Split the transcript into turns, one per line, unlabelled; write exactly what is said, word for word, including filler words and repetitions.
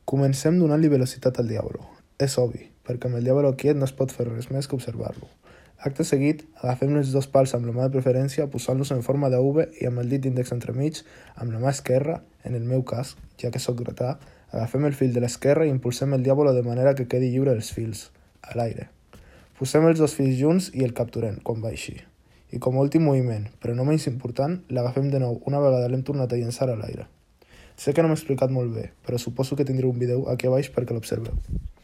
Comencem donant-li velocitat al Diablo. És obvi, perquè amb el Diablo quiet no es pot fer res més que observar-lo. Acte seguit, agafem els dos pals amb la mà de preferència posant-los en forma de V i amb el dit índex entremig, amb la mà esquerra, en el meu cas, ja que sóc dretà, agafem el fil de l'esquerra i impulsem el Diablo de manera que quedi lliure dels fils, a l'aire. Posem els dos fils junts i el capturem, quan va així. I com a últim moviment, però no menys important, l'agafem de nou una vegada l'hem tornat a llençar a l'aire. Sé que no m'he explicat molt bé, però suposo que tindré un vídeo aquí a baix perquè l'observeu.